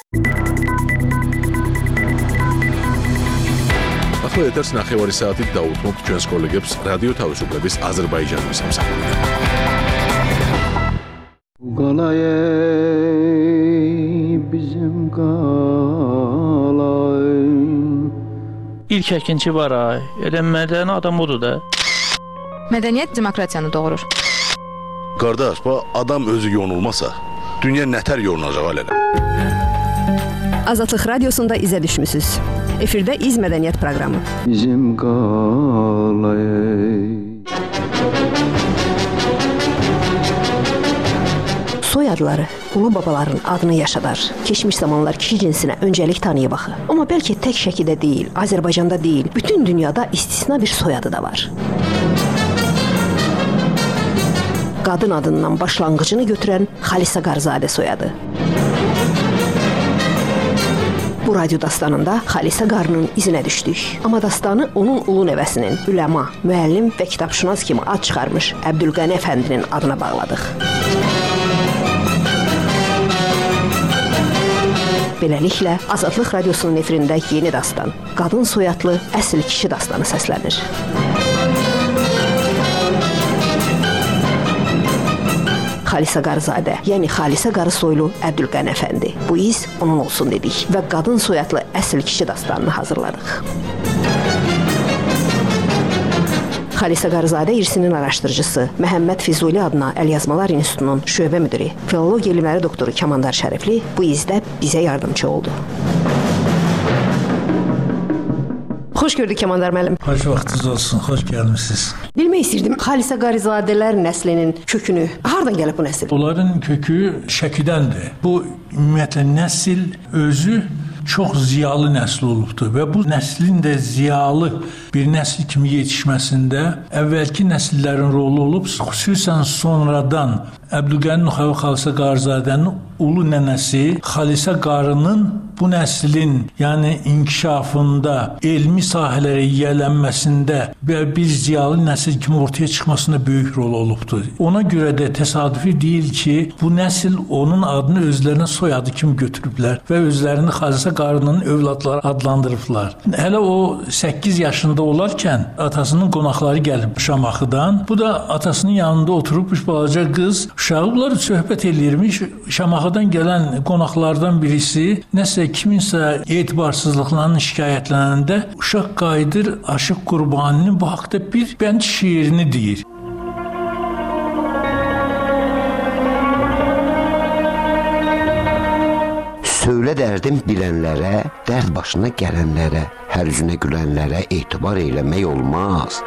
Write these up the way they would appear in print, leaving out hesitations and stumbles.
ახლა ეთერს 9 საათით დაუთმობთ ჩვენს კოლეგებს რადიო თავისუფლების აზერბაიჯანის სამსახურიდან. İlk əkinçi var ay. Elə mədəni adam odur da. Mədəniyyət demokratiyanı doğurur. Qardaş, adam özü yonulmasa, dünya nətər yonulacaq alələ? Azadlıq Radiosunda izə düşmüsünüz. Efirdə İz Mədəniyyət proqramı. Bizim qalay. Soyadları ulu babaların adını yaşadar. Keçmiş zamanlar kişi cinsinə öncəlik tanıyıb axı. Amma bəlkə tək şəkidə deyil, Azərbaycanda deyil, bütün dünyada istisna bir soyadı da var. Qadın adından başlanğıcını götürən Xalisə Qarzadə soyadı. Bu radyo dastanında Xalisə Qarının izinə düşdük. Amma dastanı onun ulu nəvəsinin, üləma, müəllim və kitabşünas kimi ad çıxarmış Əbdülqəni Əfəndinin adına bağladıq. Beləliklə, Azadlıq Radiosunun efirində yeni dastan, qadın soyadlı əsl kişi dastanı səslənir. Xalisə Qarzadə, yəni Xalisə Qarı soylu Əbdülqəni Əfəndi. Bu iz onun olsun dedik və qadın soyadlı əsl kişi dastanını hazırladıq. Xalisə Qarzadə irsinin araşdırıcısı, Məhəmməd Füzuli adına Əlyazmalar İnstitutunun şöbə müdiri, filologiya elmləri doktoru Kamandar Şərifli bu izdə bizə yardımcı oldu. Xoş gördük Kamandar müəllim. Xoş vaxtınız olsun, xoş gəlmisiniz. Bilmək istəyirdim, Xalisə Qarizadələr nəslinin kökünü, hardan gəlib bu nəsil? Onların kökü Şəkidəndir. Bu ümumiyyətlə nəsil özü çox ziyalı nəsil olubdur və bu nəslin də ziyalı bir nəsil kimi yetişməsində əvvəlki nəsillərin rolu olub, xüsusən sonradan Əbdülqəni Nuxavi Xalisə Qarizadənin ulu nənəsi Xalisə Qarının bu nəslin, yəni inkişafında, elmi sahələrə yiyələnməsində və bir ziyalı nəsil kimi ortaya çıxmasında böyük rol olubdur. Ona görə də təsadüfi deyil ki, bu nəsil onun adını özlərinə soyadı kimi götürüblər və özlərini Xalisə Qarının övladları adlandırıblar. Hələ o 8 yaşında olarkən atasının qonaqları gəlib Şamaxıdan. Bu da atasının yanında oturub üç balaca qız, uşaqlar söhbət eləyirmiş. Şamaxıdan gələn qonaqlardan birisi nəsə kiminsə etibarsızlıqlarının şikayətlənəndə uşaq qayıdır Aşıq Qurbaninin bu haqda bir bənd şeirini deyir. Söylə dərdim bilənlərə, dərd başına gələnlərə, hər üzünə gülənlərə etibar eləmək olmaz.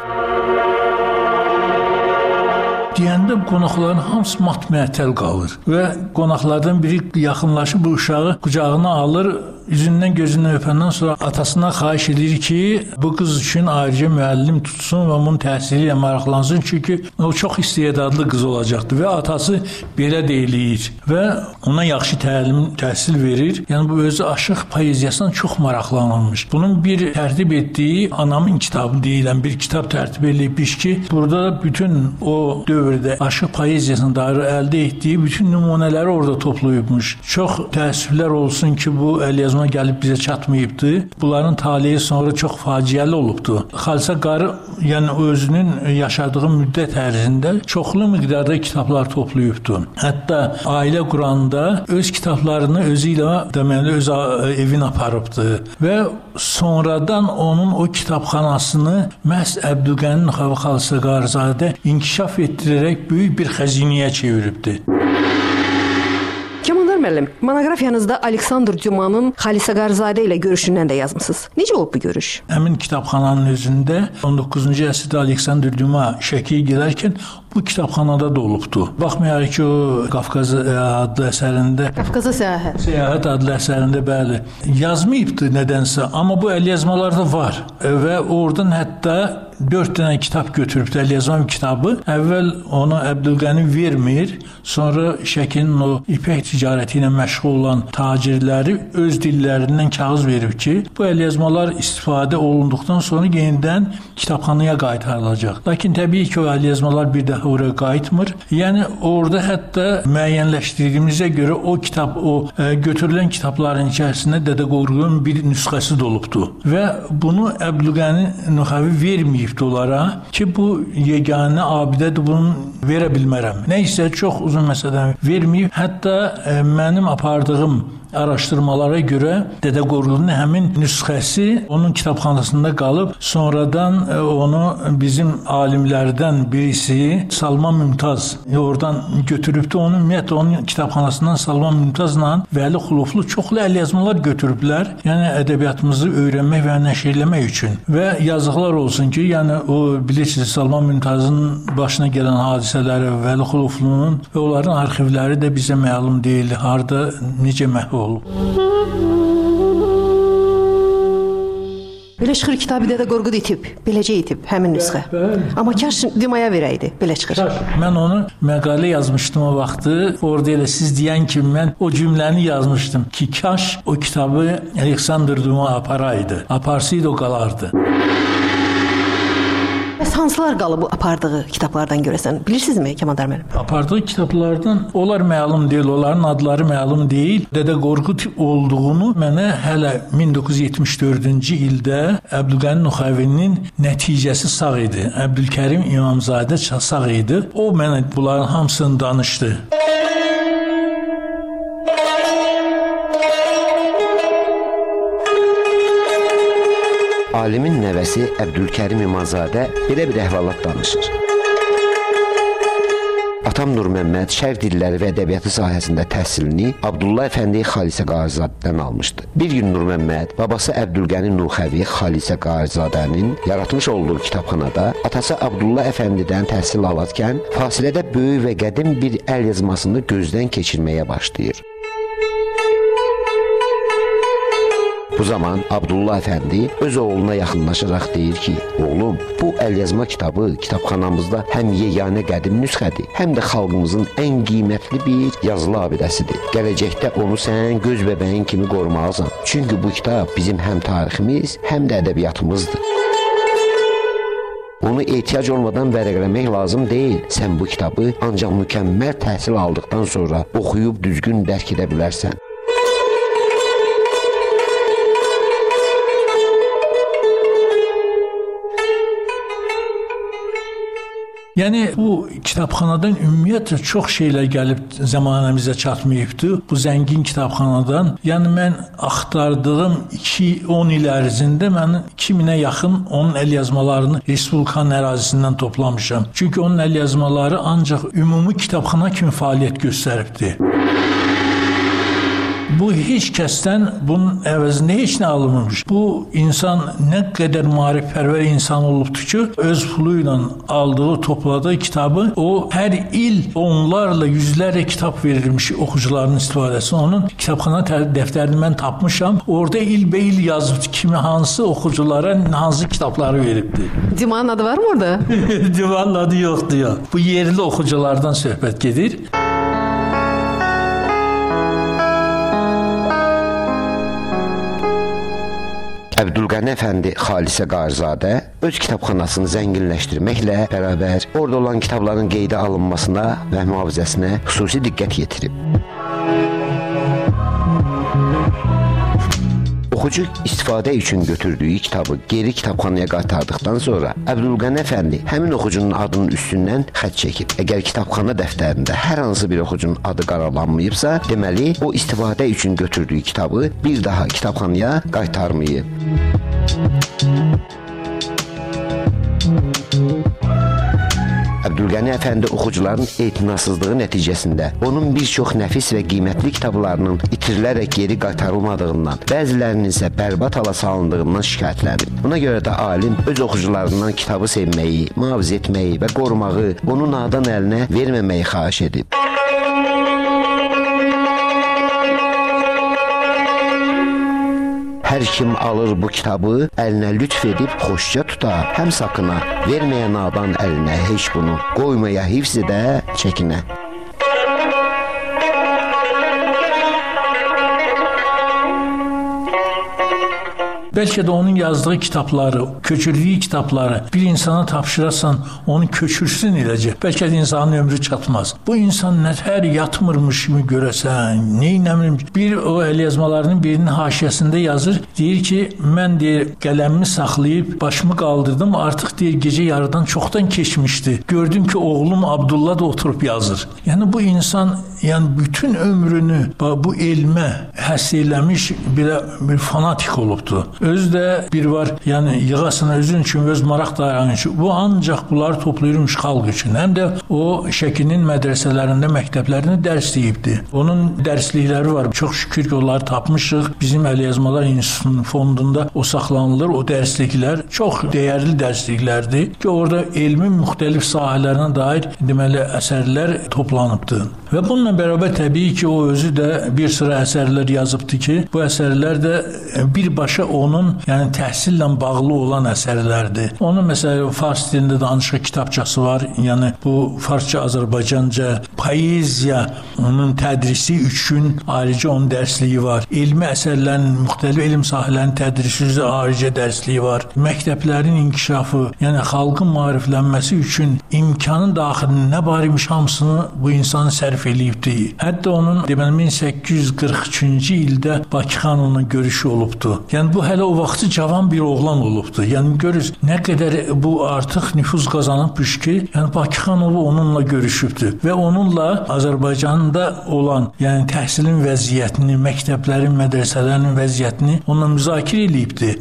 Deyəndə qonaqların hamısı mat-məətəl qalır və qonaqlardan biri yaxınlaşıb bu uşağı qucağına alır, üzündən gözündən öpəndən sonra atasına xahiş edir ki, bu qız üçün ayrıca müəllim tutsun və onun təhsili ilə maraqlansın, çünki o çox istedadlı qız olacaqdır və atası belə deyir və ona yaxşı təhsil verir. Yəni bu özü aşıq poeziyasına çox maraqlanılmış. Bunun bir tərtib etdiyi Anamın kitabı deyilən bir kitab tərtib edilmiş ki, burada bütün o dövrdə aşıq poeziyasına dair əldə etdiyi bütün nümunələri orada toplayıbmış. Çox təəssüflər olsun ki, bu əlyazma gəlib bizə çatmayıbdı. Bunların taleyi sonra çox faciəli olubdu. Xalisə Qarı, yəni özünün yaşadığı müddət ərzində çoxlu miqdarda kitablar toplayıbdı. Hətta ailə quranda öz kitablarını özü ilə deməli öz evinə aparıbdı və sonradan onun o kitabxanasını məhz Əbdülqəni Nuxavi Xalisə Qarizadə inkişaf etdirərək böyük bir xəzinəyə çeviribdi. Kamandar müəllim, monoqrafiyanızda Aleksandr Dumanın Xalisə Qarizadə ilə görüşündən də yazmısınız. Necə olub bu görüş? Həmin kitabxananın özündə 19-cu əsrdə Aleksandr Duma Şəkiyə gedərkən bu kitabxanada da olubdu. Baxmayaraq ki, o Qafqaz adlı əsərində, Qafqaza Səyahət adlı əsərində bəli yazmayıbdı nədənsə, amma bu əlyazmalarda var və oradan hətta 4 dənə kitab götürübdü, əlyazma kitabı. Əvvəl onu Əbdülqəni vermir, sonra Şəkinin o ipək ticarəti ilə məşğul olan tacirləri öz dillərindən kağız verib ki, bu əlyazmalar istifadə olunduqdan sonra yenidən kitabxanaya qaytarılacaq. Lakin təbii ki, o əlyazmalar bir də dəfə oraya qayıtmır. Yəni orada hətta müəyyənləşdirdiyimizə görə o kitab, o götürülən kitabların içərisində Dədə Qorqudun bir nüsxəsi də olubdu və bunu Əbdülqəni Nuxavi verməyibdi onlara ki, bu yeganə abidədir, bunu verə bilmərəm. Nə isə çox uzun məsələdən verməyib. Hətta mənim apardığım araşdırmalara görə Dədə Qorqudun həmin nüsxəsi onun kitabxanasında qalıb, sonradan onu bizim alimlərdən birisi Salman Mümtaz oradan götürübdü. Ümumiyyətlə onun kitabxanasından Salman Mümtazla Vəli Xuluflu çoxlu əlyazmalar götürüblər. Yəni ədəbiyyatımızı öyrənmək və nəşr etmək üçün. Və yazıqlar olsun ki, yəni o bilirsiniz Salman Mümtazın başına gələn hadisələri, Vəli Xuluflunun və onların arxivləri də bizə məlum deyil. Harda necə məhv olub. Belə çıxır kitabı Dədə Qorqud itib, beləcə itib həmin nüsxə. Amma kaş Dimaya verəydi, belə çıxır. Mən onu məqalə yazmışdım o vaxtı. Orada elə siz deyən kimi mən o cümləni yazmışdım ki, kaş o kitabı Aleksandr Duma aparaydı. Aparsaydı o qalardı. Bəs hansılar qalıb bu apardığı kitablardan görəsən? Bilirsinizmi Kəmandar müəllim? Apardığı kitablardan onlar məlum deyil, onların adları məlum deyil. Dədə Qorqud olduğunu mənə hələ 1974-cü ildə Əbdülqəni Nuxavinin nəticəsi sağ idi. Əbdülkərim İmamzadə sağ idi. O mənə bunların hamısını danışdı. Alimin nəvəsi Əbdülkərim İmamzadə belə bir əhvalat danışır. Atam Nur Məmməd şərq dilləri və ədəbiyyatı sahəsində təhsilini Abdullah Əfəndi Xalisə Qarizadədən almışdı. Bir gün Nur Məmməd babası Əbdülqəni Nuxavi Xalisə Qarizadənin yaratmış olduğu kitabxanada atası Abdullah Əfəndidən təhsil alarkən fasilədə böyük və qədim bir əl yazmasını gözdən keçirməyə başlayır. Bu zaman Abdullah Əfəndi öz oğluna yaxınlaşaraq deyir ki, oğlum, bu əlyazma kitabı kitabxanamızda həm yeganə qədim nüsxədir, həm də xalqımızın ən qiymətli bir yazılı abidəsidir. Gələcəkdə onu sən göz bəbəyin kimi qorumalısan. Çünki bu kitab bizim həm tariximiz, həm də ədəbiyyatımızdır. Onu ehtiyac olmadan vərəqləmək lazım deyil. Sən bu kitabı ancaq mükəmməl təhsil aldıqdan sonra oxuyub düzgün dərk edə bilərsən. Yəni bu kitabxanadan ümumiyyətlə çox şeylər gəlib zəmanəmizə çatmayıbdı. Bu zəngin kitabxanadan, yəni mən axtardığım 2-10 il ərzində mən 2000-ə yaxın onun əlyazmalarını Respublikanın ərazisindən toplamışam. Çünki onun əlyazmaları ancaq ümumi kitabxana kimi fəaliyyət göstəribdi. Bu heç kəsdən bunun əvəzində heç nə alınmamış. Bu insan nə qədər maarifpərvər insan olubdu ki, öz pulu ilə aldığı, topladığı kitabı o hər il onlarla, yüzlərlə kitab verilmiş oxucuların istifadəsi. Onun kitabxana dəftərini mən tapmışam. Orada ilbəil yazıbdı kimi hansı oxuculara hansı kitabları veribdi. Dimanın adı var mı orada? Dimanın adı yoxdur ya. Bu yerli oxuculardan söhbət gedir. Əbdülqəni Əfəndi Xalisə Qarizadə öz kitabxanasını zənginləşdirməklə bərabər orada olan kitabların qeydə alınmasına və mühafizəsinə xüsusi diqqət yetirib. Oxucu istifadə üçün götürdüyü kitabı geri kitabxanaya qaytardıqdan sonra Əbdülqəni Əfəndi həmin oxucunun adının üstündən xətt çəkib. Əgər kitabxana dəftərində hər hansı bir oxucunun adı qaralanmayıbsa, deməli o istifadə üçün götürdüyü kitabı bir daha kitabxanaya qaytarmayıb. Əbdülqəni Əfəndi oxucuların etinasızlığı nəticəsində onun bir çox nəfis və qiymətli kitablarının itirilərək geri qaytarılmadığından, bəzilərinin isə bərbad hala salındığından şikayətlənib. Buna görə də alim öz oxucularından kitabı sevməyi, mühafizə etməyi və qorumağı, onu nadan əlinə verməməyi xahiş edib. Hər kim alır bu kitabı, əlinə lütf edib xoşca tuta, həm sakına, verməyə nadan əlinə heç bunu, qoymaya hifz edə çəkinə. Bəlkə də onun yazdığı kitabları, köçürdüyü kitabları bir insana tapşırasan, onu köçürsün eləcə. Bəlkə də insanın ömrü çatmaz. Bu insan nətər yatmırmış kimi görəsən, neynəmirmiş. Bir o əlyazmalarının birinin haşiyəsində yazır, deyir ki, mən deyir, qələmimi saxlayıb başımı qaldırdım, artıq deyir, gecə yarıdan çoxdan keçmişdi. Gördüm ki, oğlum Abdullah da oturub yazır. Yəni bu insan bütün ömrünü bu elmə həsr eləmiş bir fanatik olubdu. Özü də bir var, yığasına özün üçün, öz maraq dayanı üçün. Bu ancaq bunları toplayırmış xalq üçün. Həm də o Şəkinin mədrəsələrində, məktəblərində dərs deyibdi. Onun dərslikləri var. Çox şükür ki, onları tapmışıq. Bizim Əlyazmalar İnstitutunun fondunda o saxlanılır. O dərsliklər çox dəyərli dərsliklərdir ki, orada elmin müxtəlif sahələrinə dair deməli əsərlər toplanıbdı. Və bununla bərabər təbii ki, o özü də bir sıra əsərlər yazıbdı ki, bu əsərlər də birbaşa onun təhsillə bağlı olan əsərlərdir. Onun məsələn fars dilində danışıq kitabçası var. Bu farsça, Azərbaycanca poeziya onun tədrisi üçün ayrıca onun dərsliyi var. Elmi əsərlərin, müxtəlif elm sahələrinin tədrisi üzrə ayrıca dərsliyi var. Məktəblərin inkişafı, xalqın maariflənməsi üçün imkanın daxilində nə var imiş hamısını bu insan sərf eləyibdi. Hətta onun 1843-cü ildə Bakı xanımla görüşü olubdu. Bu hələ o vaxtı cavan bir oğlan olubdu. Görürüz, nə qədər bu artıq nüfuz qazanıbmış ki, Bakı xanımı onunla görüşübdü və onunla Azərbaycanda olan, təhsilin vəziyyətini, məktəblərin, mədrəsələrin vəziyyətini onunla müzakirə eləyibdi.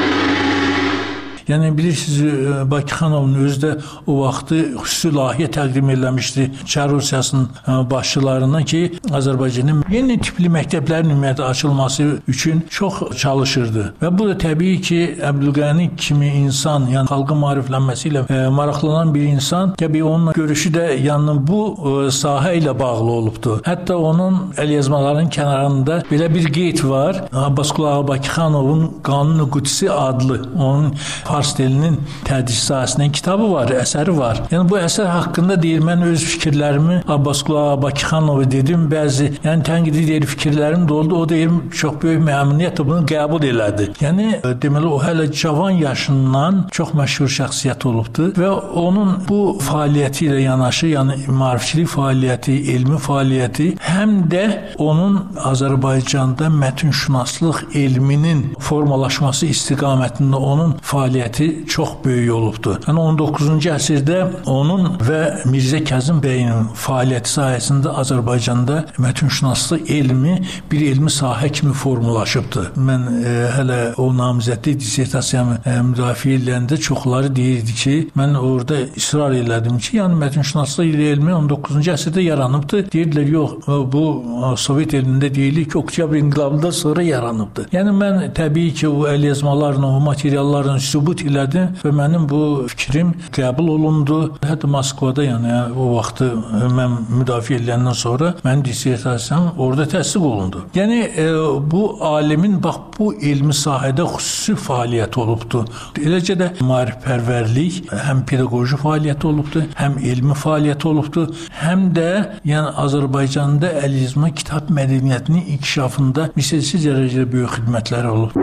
Bilirsiniz, Bakı xanımın özü də o vaxtı xüsusi layihə təqdim eləmişdi Çar Rusiyasının başçılarına ki, Azərbaycanın yeni tipli məktəblərin ümumiyyətlə açılması üçün çox çalışırdı. Və bu da təbii ki, Əbdülqəni kimi insan, xalqın maariflənməsi ilə maraqlanan bir insan, təbii onun görüşü də bu sahə ilə bağlı olubdu. Hətta onun əlyazmaların kənarında belə bir qeyd var. Abbasqulu Bakı xanımın Qanun-u Qudsi adlı onun fars dilinin tədris sahəsindən kitabı var, əsəri var. Bu əsər haqqında deyir, mən öz fikirlərimi Abbasqulu Bakı xanımı dedim, bəzi tənqidi deyir, fikirlərim də oldu. O deyir, çox böyük məmnuniyyətlə bunu qəbul elədi. Deməli, o hələ cavan yaşından çox məşhur şəxsiyyət olubdu və onun bu fəaliyyəti ilə yanaşı, maarifçilik fəaliyyəti, elmi fəaliyyəti, həm də onun Azərbaycanda mətnşünaslıq elminin formalaşması istiqamətində onun fəaliyyəti çox böyük olubdu. 19-cu əsrdə onun və Mirzə Kazım bəyin fəaliyyəti sayəsində Azərbaycanda mətnşünaslıq elmi bir elmi sahə kimi formalaşıbdı. Mən hələ o namizədlik dissertasiyamı müdafiə edəndə çoxları deyirdi ki, mən orada israr elədim ki, mətnşünaslıq elmi 19-cu əsrdə yaranıbdı. Deyirdilər, yox, bu Sovet elmində deyilir ki, Oktyabr inqilabından sonra yaranıbdı. Mən təbii ki, o əlyazmalarla, o materiallarla sübut elədim və mənim bu fikrim qəbul olundu. Hətta Moskvada, o vaxtı mən müdafiə edəndən sonra mənim dissertasiyam orada təsdiq olundu. Bu alimin bu elmi sahədə xüsusi fəaliyyət olubdu. Eləcə də maarifpərvərlik, həm pedaqoji fəaliyyət olubdu, həm elmi fəaliyyət olubdu, həm də Azərbaycanda əlyazma kitab mədəniyyətinin inkişafında misilsiz dərəcədə böyük xidmətləri olub.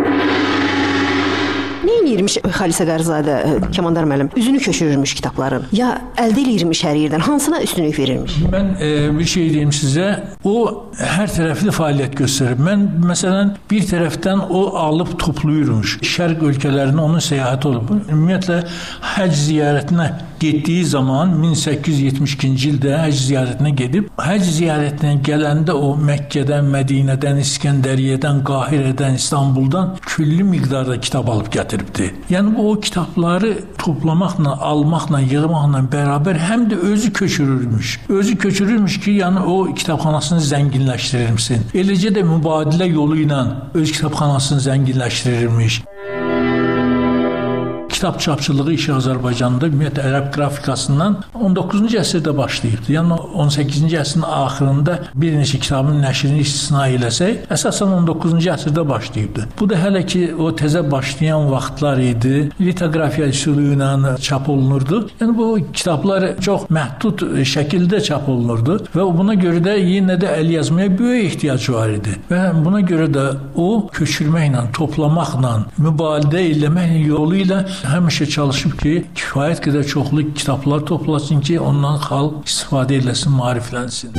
Nə edirmiş Xalisə Qarizadə, Kəmandar müəllim? Üzünü köçürürmüş kitabların. Ya əldə edirmiş hər yerdən? Hansına üstünlük verirmiş? Mən bir şey deyim sizə. O hər tərəfli fəaliyyət göstərir. Mən məsələn bir tərəfdən o alıb toplayırmış. Şərq ölkələrinə onun səyahəti olub. Ümumiyyətlə həcc ziyarətinə getdiyi zaman 1872-ci ildə həcc ziyarətinə gedib, həcc ziyarətinə gələndə o Məkkədən, Mədinədən, İskəndəriyyədən, Qahirədən, İstanbuldan külli miqdarda kitab alıb gətiribdi. O kitabları toplamaqla, almaqla, yığmaqla bərabər həm də özü köçürürmüş. Özü köçürürmüş ki, o kitabxanasını zənginləşdirirmişsin. Eləcə də mübadilə yolu ilə öz kitabxanasını zənginləşdirirmiş. kitab çapçılığı işi Azərbaycanda ümumiyyətlə ərəb qrafikasından 19-cu əsrdə başlayıbdı. Yəni 18-ci əsrin axırında bir neçə kitabın nəşrini istisna eləsək, əsasən 19-cu əsrdə başlayıbdı. Bu da hələ ki o təzə başlayan vaxtlar idi. Litografiya üsulu ilə çap olunurdu. Yəni bu kitablar çox məhdud şəkildə çap olunurdu və buna görə də yenə də əl yazmaya böyük ehtiyac var idi. Və buna görə də o köçürməklə, toplamaqla, mübaliğə eləmək yolu ilə həmişə çalışıb ki, kifayət qədər çoxlu kitablar toplasın ki, ondan xalq istifadə eləsin, maariflənsin.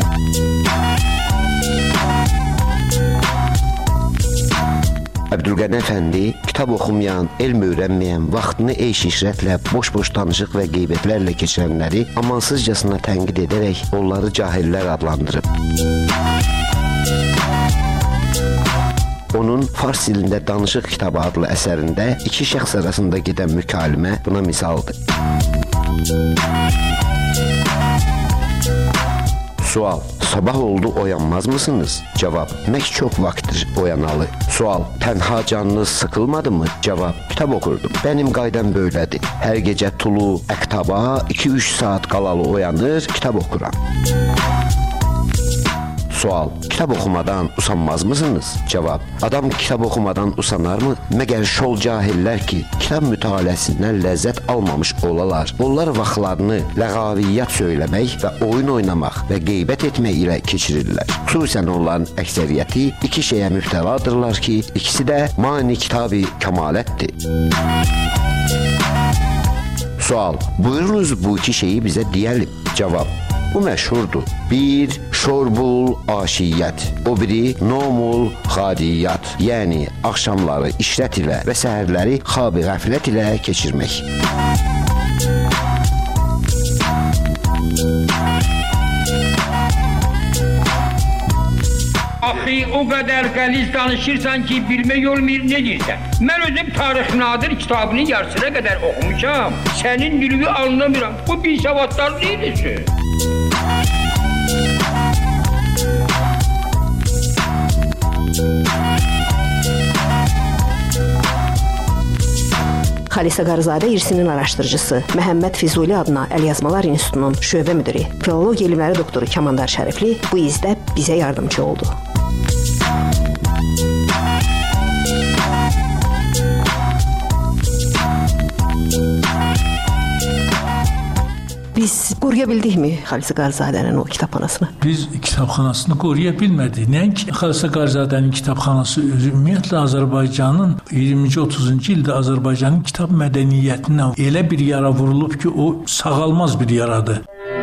Əbdülqəni Əfəndi kitab oxumayan, elm öyrənməyən, vaxtını eyş-işrətlə, boş-boş danışıq və qeybətlərlə keçirənləri amansızcasına tənqid edərək onları cahillər adlandırıb. Onun Fars dilində Danışıq kitabı adlı əsərində iki şəxs arasında gedən mükalimə buna misaldır. Sual: sabah oldu, oyanmaz mısınız? Cavab: mək çox vaxtdır oyanalı. Sual: tənha canınız sıxılmadı mı? Cavab: kitab okurdum. Benim qaydam böylədir. Hər gecə tulu əktaba 2-3 saat qalalı oyanır, kitab okuram. Sual: kitab oxumadan usanmaz mısınız? Cavab: adam kitab oxumadan usanar mı? Məgər şol cahillər ki, kitab mütaliəsindən ləzzət almamış olalar. Onlar vaxtlarını ləğaviyyat söyləmək və oyun oynamaq və qeybət etmək ilə keçirirlər. Xüsusən onların əksəriyyəti iki şeyə mübtəladırlar ki, ikisi də mani kitab-ı kəmalətdir. Sual: buyurunuz bu iki şeyi bizə deyəlim. Cavab: bu məşhurdur. Bir, şorbul aşiyyət. O biri, nomul xadiyyət. Yəni, axşamları işrət ilə və səhərləri xab-ı qəflət ilə keçirmək. Axı, o qədər qəliz danışırsan ki, bilmək olmayır ne deyirsən. Mən özüm Tarix Nadir kitabının yarısına qədər oxumuşam. Sənin dilini anlamıram. Bu bir savadlar deyilsin. Xalisə Qarızadə irsinin araşdırıcısı, Məhəmməd Füzuli adına Əlyazmalar İnstitutunun şöbə müdiri, filologiya elmləri doktoru Kamandar Şərifli bu izdə bizə yardımcı oldu. Biz qoruya bildikmi Xalisə Qarzadənin o kitabxanasını? Biz kitabxanasını qoruya bilmədik. Nəinki Xalisə Qarzadənin kitabxanası ümumiyyətlə Azərbaycanın 20-ci 30-cu ildə Azərbaycanın kitab mədəniyyətindən elə bir yara vurulub ki, o sağalmaz bir yaradır.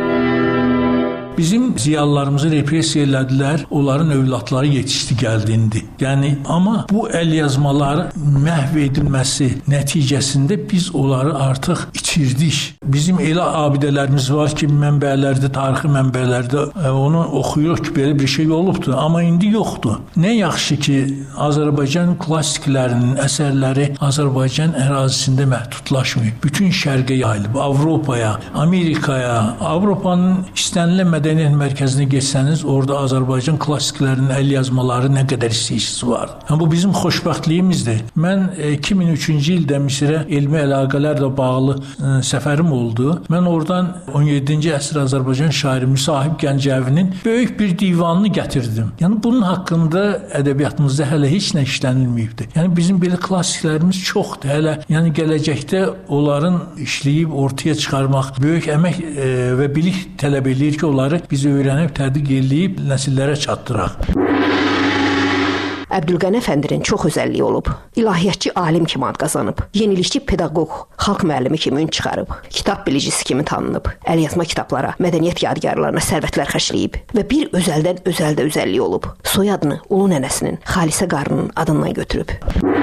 Bizim ziyalılarımızı repressiya elədilər, onların övladları yetişdi gəldiyindi. Yəni, amma bu əlyazmaların məhv edilməsi nəticəsində biz onları artıq itirdik. Bizim elə abidələrimiz var ki, mənbələrdə, tarixi mənbələrdə onu oxuyuruq ki, belə bir şey olubdur, amma indi yoxdur. Nə yaxşı ki, Azərbaycan klassiklərinin əsərləri Azərbaycan ərazisində məhdudlaşmıyor. Bütün şərqə yayılıb, Avropaya, Amerikaya, Avropanın istənilən mədəniyyət mərkəzinə geçsəniz, orada Azərbaycan klassiklərinin əl yazmaları nə qədər istəyicisi var. Bu bizim xoşbəxtliyimizdir. Mən 2003-cü ildə Misirə elmi əlaqələrlə bağlı səfərim oldu. Mən oradan 17-ci əsr Azərbaycan şairi Müsahib Gəncəvinin böyük bir divanını gətirdim. Yəni bunun haqqında ədəbiyyatımızda hələ heç nə işlənilməyibdir. Yəni bizim belə klassiklərimiz çoxdur. Hələ yəni gələcəkdə onların işləyib ortaya çıxarmaq böyük əmək və bilik tələb eləyir ki, onları biz öyrənib, tədqiq eləyib nəsillərə çatdıraq. Əbdülqəni Əfəndinin çox özəlliyi olub. İlahiyyatçı alim kimi ad qazanıb. Yenilikçi pedaqoq, xalq müəllimi kimi ün çıxarıb. Kitab bilicisi kimi tanınıb. Əlyazma kitablara, mədəniyyət yadigarlarına sərvətlər xərcləyib. Və bir özəldən özəldə özəlliyi olub. Soyadını ulu nənəsinin, Xalisə qarının adından götürüb.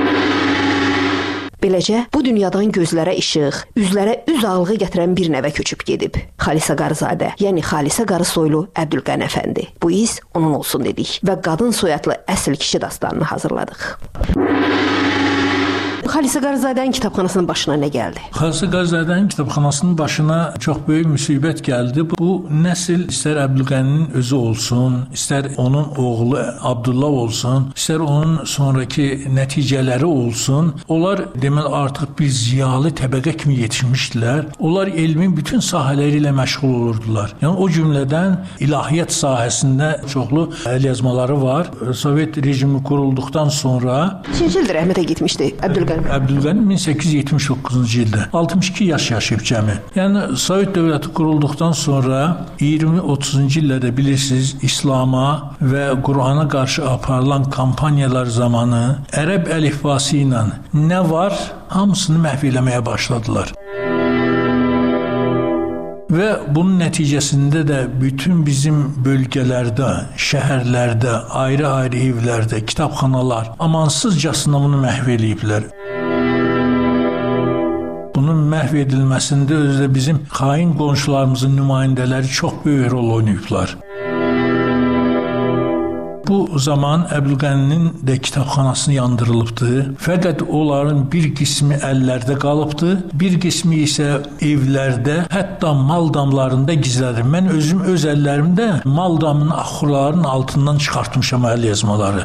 Beləcə, bu dünyadan gözlərə işıq, üzlərə üz ağlığı gətirən bir nəvə köçüb gedib. Xalisə Qarızadə, yəni Xalisə Qarı soylu Əbdülqəni Əfəndi. Bu iz onun olsun dedik və qadın soyadlı əsl kişi dastanını hazırladıq. Xalisə Qarzadənin kitabxanasının başına nə gəldi? Xalisə Qarzadənin kitabxanasının başına çox böyük müsibət gəldi. Bu nəsil istər Əbdülqəninin özü olsun, istər onun oğlu Abdullah olsun, istər onun sonraki nəticələri olsun, onlar deməli artıq bir ziyalı təbəqə kimi yetişmişdilər. Onlar elmin bütün sahələri ilə məşğul olurdular. Yəni o cümlədən ilahiyyat sahəsində çoxlu əlyazmaları var. Sovet rejimi qurulduqdan sonra Neçinci ildə rəhmətə getmişdi Əbdülqəni? Əbdülqəni 1879-cu ildə 62 yaş yaşayıb cəmi. Yəni Sovet dövləti qurulduqdan sonra 20-30-cu illərdə bilirsiniz İslama və Qur'ana qarşı aparılan kampaniyalar zamanı ərəb əlifbası ilə nə var, hamısını məhv eləməyə başladılar. Və bunun nəticəsində də bütün bizim bölgələrdə, şəhərlərdə, ayrı-ayrı evlərdə, kitabxanalar amansızcasına bunu məhv eləyiblər. Bunun məhv edilməsində özü də bizim xain qonşularımızın nümayəndələri çox böyük rol oynayıblar. Bu zaman Əbdülqəninin də kitabxanası yandırılıbdı. Fəqət onların bir qismi əllərdə qalıbdı, bir qismi isə evlərdə, hətta mal damlarında gizlədir. Mən özüm öz əllərimdə mal damının axurlarının altından çıxartmışam əlyazmaları.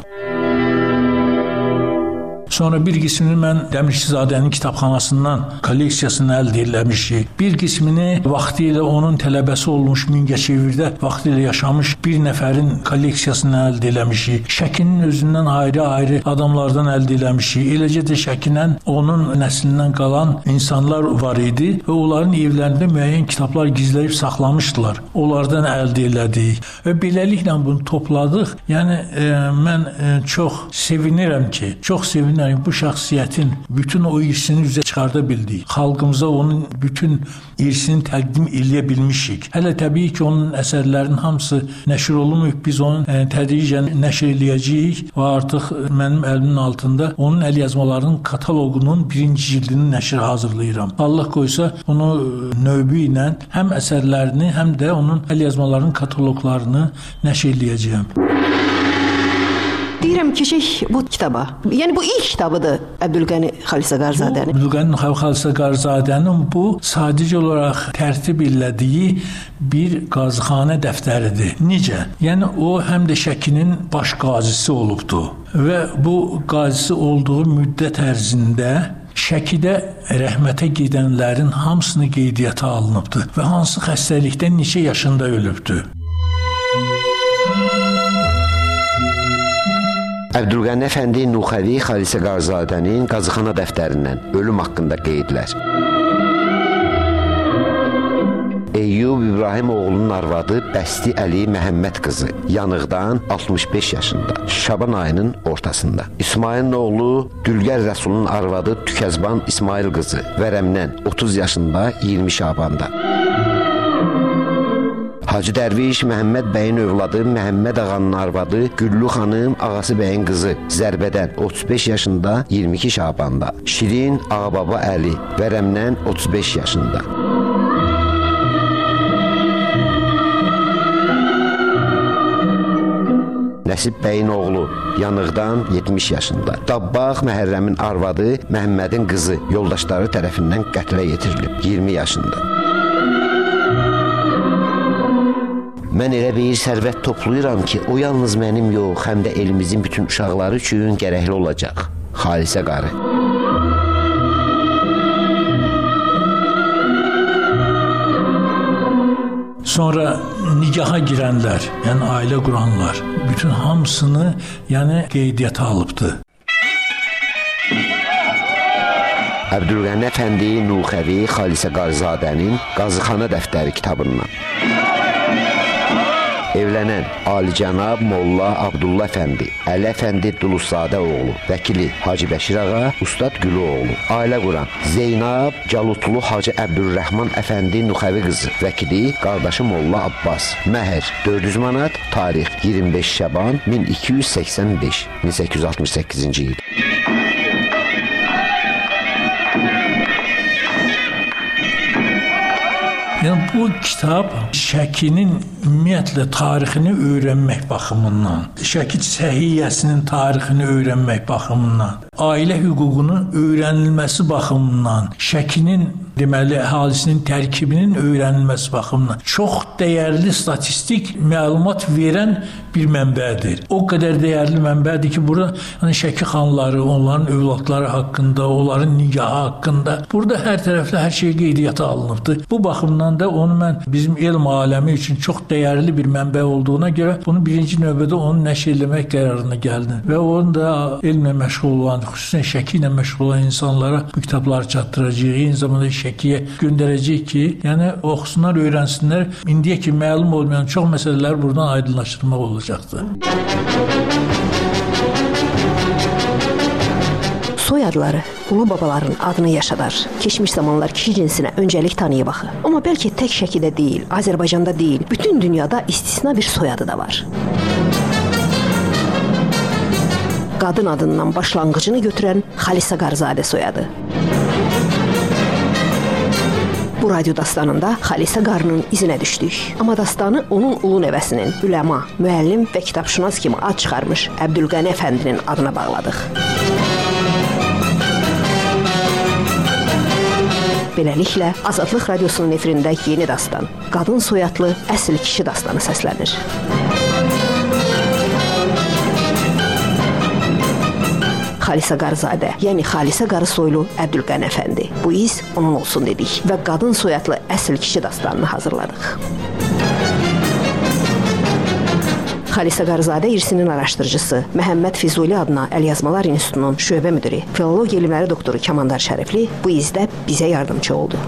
Sonra bir qismini mən Dəmirçizadənin kitabxanasından kolleksiyasını əldə eləmişik. Bir qismini vaxtilə onun tələbəsi olmuş Mingəçevirdə vaxtilə yaşamış bir nəfərin kolleksiyasını əldə eləmişik. Şəkinin özündən ayrı-ayrı adamlardan əldə eləmişik. Eləcə də Şəkindən onun nəslindən qalan insanlar var idi və onların evlərində müəyyən kitablar gizləyib saxlamışdılar. Onlardan əldə elədik və beləliklə bunu topladıq. Yəni mən çox sevinirəm ki, bu şəxsiyyətin bütün o irsini üzə çıxarda bildik. Xalqımıza onun bütün irsini təqdim eləyə bilmişik. Hələ təbii ki, onun əsərlərinin hamısı nəşr olunmayıb. Biz onu tədricən nəşr eləyəcəyik və artıq mənim əlimin altında onun əlyazmalarının kataloqunun 1-ci cildini nəşr hazırlayıram. Allah qoysa onu növbü ilə həm əsərlərini, həm də onun əlyazmalarının kataloqlarını nəşr eləyəcəyəm. Deyirəm keçək bu kitaba. Yəni bu ilk kitabıdır Əbdülqəni Xalisə Qarzadənin. Əbdülqəni Xalisə Qarzadənin bu sadəcə olaraq tərtib elədiyi bir qazıxanə dəftəridir. Necə? Yəni o həm də Şəkinin baş qazisi olubdu və bu qazisi olduğu müddət ərzində Şəkidə rəhmətə gedənlərin hamısını qeydiyyata alınıbdı və hansı xəstəlikdən neçə yaşında ölübdü. Əbdülqəni Əfəndi Nuxəvi Xalisə Qarzadənin qazıxana dəftərindən ölüm haqqında qeydlər. Eyyub İbrahim oğlunun arvadı Bəsti Əli Məhəmməd qızı yanıqdan 65 yaşında, Şaban ayının ortasında. İsmailin oğlu Dülgər Rəsulun arvadı Tükəzban İsmail qızı vərəmdən 30 yaşında 20 Şabanda. Hacı Dərviş Məhəmməd bəyin övladı Məhəmməd ağanın arvadı Güllü xanım ağası bəyin qızı Zərbədən 35 yaşında 22 Şabanda. Şirin Ağababa Əli vərəmdən 35 yaşında. Nəsib bəyin oğlu yanıqdan 70 yaşında. Dabbağ Məhərrəmin arvadı Məhəmmədin qızı yoldaşları tərəfindən qətlə yetirilib 20 yaşında. Mən elə bir sərvət toplayıram ki, o yalnız mənim yox, həm də elimizin bütün uşaqları üçün gərəkli olacaq. Xalisə qarı. Sonra nigaha girənlər, yəni ailə quranlar, bütün hamısını qeydiyyata alıbdı. Əbdülqəni Əfəndi Nuxəvi Xalisə Qarzadənin Qazıxana dəftəri kitabından. Evlənən Alicənab Molla Abdullah Əfəndi, Əli Əfəndi Dulusadə oğlu, vəkili Hacı Bəşir ağa, Ustad Gülü oğlu. Ailə quran Zeynab Calutlu Hacı Əbdülrəhman Əfəndi Nuxəvi qızı, vəkili qardaşı Molla Abbas. Məhər 400 manat, tarix 25 Şaban 1285, 1868-ci il. Yəni bu kitab Şəkinin ümumiyyətlə tarixini öyrənmək baxımından, Şəki səhiyyəsinin tarixini öyrənmək baxımından, ailə hüququnun öyrənilməsi baxımından, Şəkinin deməli əhalisinin tərkibinin öyrənilməsi baxımından çox dəyərli statistik məlumat verən bir mənbədir. O qədər dəyərli mənbədir ki, burada Şəki xanları, onların övladları haqqında, onların nigahı haqqında burada hər tərəfli hər şey qeydiyyata alınıbdır. Bu baxımdan da onu mən bizim elm aləmi üçün çox dəyərli bir mənbə olduğuna görə bunu birinci növbədə onu nəşr etmək qərarına gəldim və onu da elmlə məşğul olan, xüsusən Şəki ilə məşğul olan insanlara bu kitabları çatdıracağıq. Eyni zamanda Şəkiyə göndərəcək ki, yəni oxusunlar, öyrənsinlər. İndiyə ki məlum olmayan çox məsələlər buradan aydınlaşdırmaq olacaqdır. Soyadları ulu babaların adını yaşadar. Keçmiş zamanlar kişi cinsinə öncəlik tanıyıb axı. Amma bəlkə tək Şəkidə deyil, Azərbaycanda deyil, bütün dünyada istisna bir soyadı da var. Qadın adından başlanğıcını götürən Xalisə Qarzadə soyadı. Bu radyo dastanında Xalisə Qarının izinə düşdük. Amma dastanı onun ulu nəvəsinin, üləma, müəllim və kitabşünas kimi ad çıxarmış Əbdülqəni Əfəndinin adına bağladıq. Beləliklə, Azadlıq Radiosunun efirində yeni dastan, qadın soyadlı əsl kişi dastanı səslənir. Xalisə Qarzadə, yəni Xalisə Qarı soylu Əbdülqəni Əfəndi. Bu iz onun olsun dedik və qadın soyadlı əsl kişi dastanını hazırladıq. Xalisə Qarzadə irsinin araşdırıcısı, Məhəmməd Füzuli adına Əlyazmalar İnstitutunun şöbə müdiri, filologiya elmləri doktoru Kamandar Şərifli bu izdə bizə yardımcı oldu.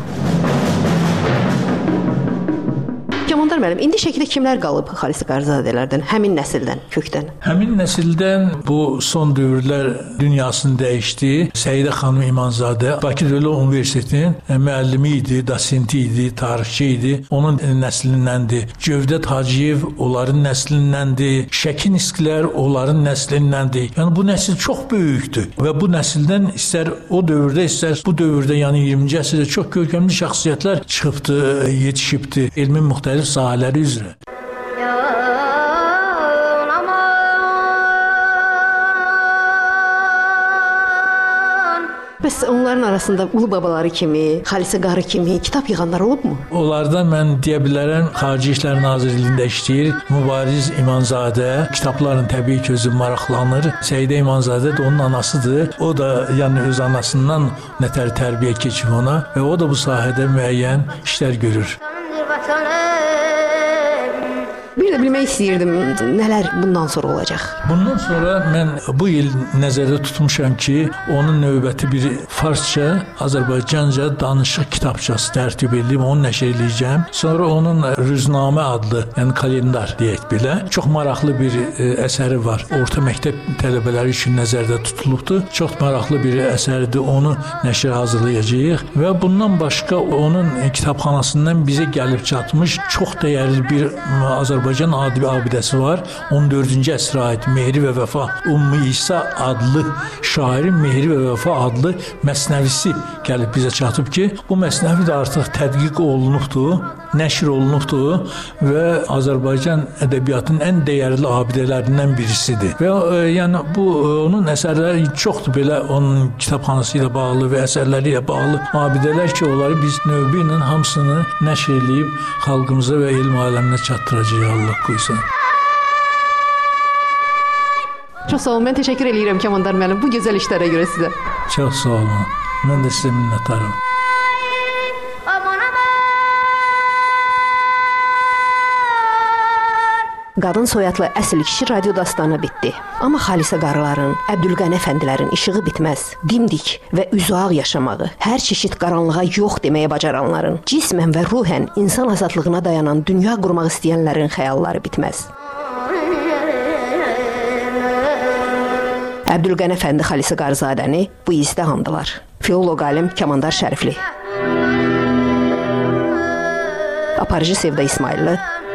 Kamandar müəllim, indi Şəkidə kimlər qalıb Xalisə Qarzadələrdən, həmin nəsildən, kökdən? Həmin nəsildən bu son dövrlər dünyasını dəyişdi. Səidə xanım İmanzadə Bakı Dövlət Universitetinin müəllimi idi, dosenti idi, tarixçi idi. Onun nəslindəndir. Cövdət Hacıyev onların nəslindəndir. Şəki Niskilər onların nəslindəndir. Yəni bu nəsil çox böyükdür və bu nəsildən istər o dövrdə, istər bu dövrdə, yəni 20-ci əsrdə çox görkəmli şəxsiyyətlər çıxıbdı, yetişibdi elmin müxtəlif sahələri üzrə. Bəs onların arasında ulu babaları kimi, Xalisə Qarı kimi kitab yığanlar olubmu? Onlardan mən deyə bilərəm, Xarici İşlər Nazirliyində işləyir. Mübariz İmanzadə kitabların təbii ki özü maraqlanır. Səidə İmanzadə də onun anasıdır. O da yəni öz anasından nətər tərbiyə keçib ona və o da bu sahədə müəyyən işlər görür. Bir də bilmək istəyirdim, nələr bundan sonra olacaq? Bundan sonra mən bu il nəzərdə tutmuşam ki, onun növbəti bir farsça, Azərbaycanca danışıq kitabçası tərtib edib, onu nəşr edəcəm. Sonra onun Rüznamə adlı, yəni kalendar deyək belə, çox maraqlı bir əsəri var. Orta məktəb tələbələri üçün nəzərdə tutulubdur. Çox maraqlı bir əsərdir, onu nəşr hazırlayacağıq və bundan başqa onun kitabxanasından bizə gəlib çatmış çox dəyərli bir Azərbaycan abidəsi var. 14-cü əsrə aid Mehri və Vəfa Ümmü İsa adlı şairin Mehri və Vəfa adlı məsnəvisi gəlib bizə çatıb ki, bu məsnəvi də artıq tədqiq olunubdur, nəşr olunubdur və Azərbaycan ədəbiyyatının ən dəyərli abidələrindən birisidir. Və yəni bu onun əsərləri çoxdur belə onun kitabxanası ilə bağlı və əsərləri ilə bağlı abidələr ki, onları biz növbə ilə hamısını nəşr edib xalqımıza və elm aləminə çatdıracağıq. Allah qoysun. Çox sağ olun. Mən təşəkkür edirəm Kamandar müəllim bu gözəl işlərə görə sizə. Çox sağ olun. Mən də sizə minnətdaram. Qadın soyadlı əsl kişi radio dastanı bitdi. Amma Xalisə Qarıların, Əbdülqəni Əfəndilərin işığı bitməz. Dimdik və üzüağ yaşamağı, hər çeşid qaranlığa yox deməyə bacaranların, cismən və ruhən insan azadlığına dayanan dünya qurmaq istəyənlərin xəyalları bitməz. Əbdülqəni Əfəndi Xalisə Qarzadəni bu izdə andılar. Filoloq alim Kamandar Şərifli, aparıcı Sevda İsmailli,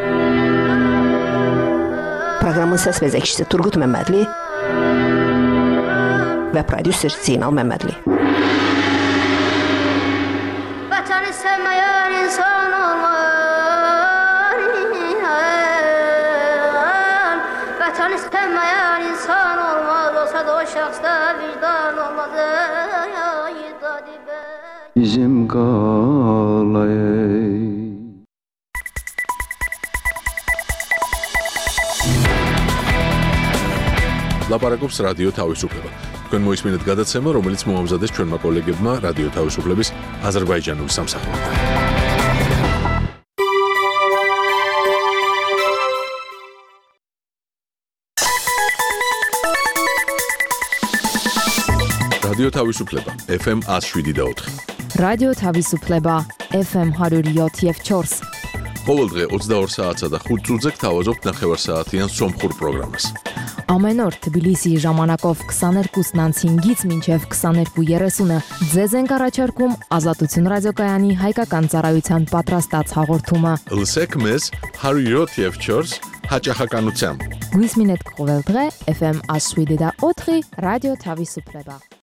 proqramın səs vəzəkçisi Turqut Məmmədli və prodüser Zeynal Məmmədli. Vətəni sevməyən insan olmaz. Bizim qalay ლაპარაკობს რადიო თავისუფლება. თქვენ მოისმინეთ გადაცემა, რომელიც მოამზადეს ჩვენმა კოლეგებმა რადიო თავისუფლების აზერბაიჯანული სამსახურიდან. რადიო თავისუფლება FM 107.4. რადიო თავისუფლება FM 107.4. ყოველ დღე 22 საათსა და 5 წუთზე გთავაზობთ ნახევარსაათიან სომხურ პროგრამას. Ամեն օր Թբիլիսի ժամանակով 22:05-ից մինչև 22:30-ը ձեզ ենք առաջարկում Ազատություն ռադիոկայանի հայկական ծառայության պատրաստած հաղորդումը։ Լսեք մեզ 107.4 հաճախականությամբ։ Գույսմինետ կողել დღე FM 107.4 ռադիո Թավիսուփլեբա։